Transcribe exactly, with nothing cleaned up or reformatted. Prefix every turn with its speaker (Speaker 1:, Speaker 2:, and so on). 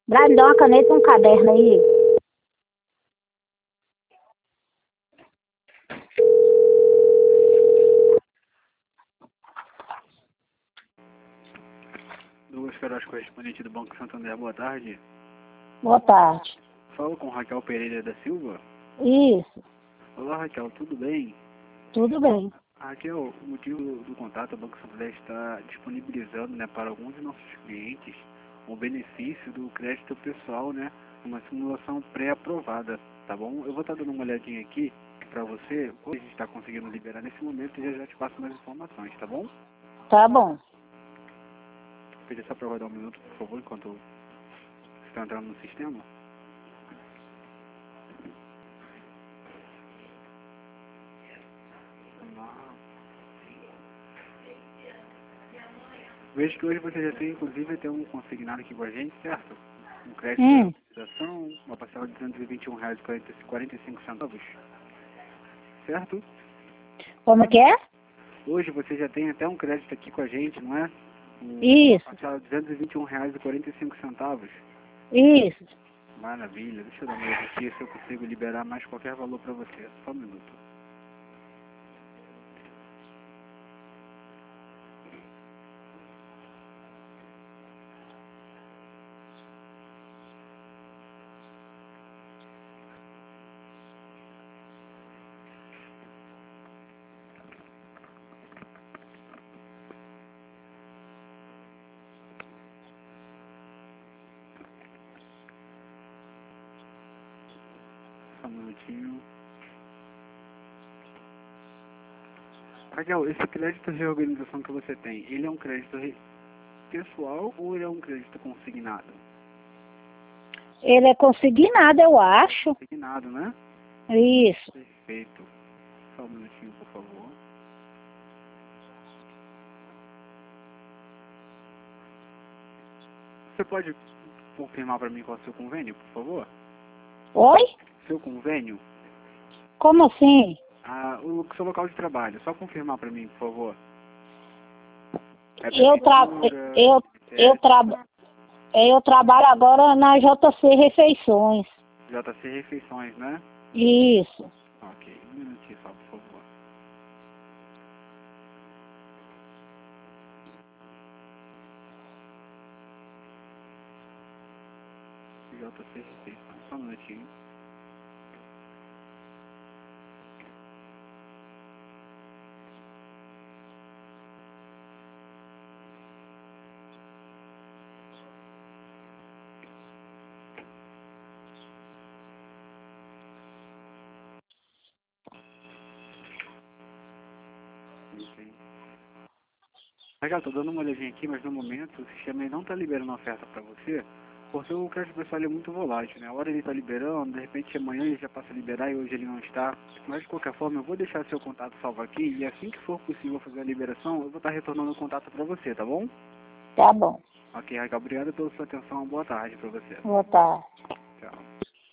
Speaker 1: Brian, me dá uma caneta e um caderno aí.
Speaker 2: Douglas Queiroz, correspondente do Banco Santander, boa tarde.
Speaker 1: Boa tarde.
Speaker 2: Falo com Raquel Pereira da Silva.
Speaker 1: Isso,
Speaker 2: Olá, Raquel, tudo bem?
Speaker 1: tudo bem.
Speaker 2: Raquel, o motivo do, do contato, o Banco Santander está disponibilizando, né, para alguns de nossos clientes o benefício do crédito pessoal, né, uma simulação pré-aprovada, tá bom? Eu vou estar dando uma olhadinha aqui para você, o que a gente está conseguindo liberar nesse momento, e já já te passo mais informações, tá bom?
Speaker 1: Tá bom.
Speaker 2: Vou pedir só para guardar um minuto, por favor, enquanto você está entrando no sistema. Vejo que hoje você já tem, inclusive, tem um consignado aqui com a gente, certo? Um crédito
Speaker 1: Hum.
Speaker 2: de utilização, uma parcela de duzentos e vinte e um reais e quarenta e cinco centavos, certo?
Speaker 1: Como que é?
Speaker 2: Hoje você já tem até um crédito aqui com a gente, não é? Um,
Speaker 1: Isso,
Speaker 2: uma parcela de duzentos e vinte e um reais e quarenta e cinco centavos.
Speaker 1: isso.
Speaker 2: Maravilha, deixa eu dar uma olhada aqui se eu consigo liberar mais qualquer valor para você. Só um minuto. Só um minutinho. Raquel, esse crédito de reorganização que você tem, ele é um crédito re- pessoal ou ele é um crédito consignado?
Speaker 1: Ele é consignado, eu acho.
Speaker 2: Consignado, né?
Speaker 1: Isso.
Speaker 2: Perfeito. Só um minutinho, por favor. Você pode confirmar para mim qual é o seu convênio, por favor?
Speaker 1: Oi?
Speaker 2: Seu convênio?
Speaker 1: Como assim?
Speaker 2: Ah, o seu local de trabalho. Só confirmar para mim, por favor. É
Speaker 1: Eu, tra
Speaker 2: prefeitura,
Speaker 1: eu, eu,
Speaker 2: é
Speaker 1: tra eu trabalho agora na J C Refeições.
Speaker 2: J C Refeições, né?
Speaker 1: Isso.
Speaker 2: Ok, um minutinho só, por favor. J C Refeições, só um minutinho. Ok. Raquel, tô dando uma olhadinha aqui, mas no momento o sistema ele não está liberando oferta para você, porque o crédito pessoal ele é muito volátil, né? A hora ele está liberando, de repente amanhã ele já passa a liberar e hoje ele não está. Mas de qualquer forma, eu vou deixar seu contato salvo aqui e assim que for possível fazer a liberação, eu vou estar retornando o contato para você, tá bom?
Speaker 1: Tá bom.
Speaker 2: Ok, Raquel, obrigado pela sua atenção, boa tarde para você.
Speaker 1: Boa tarde.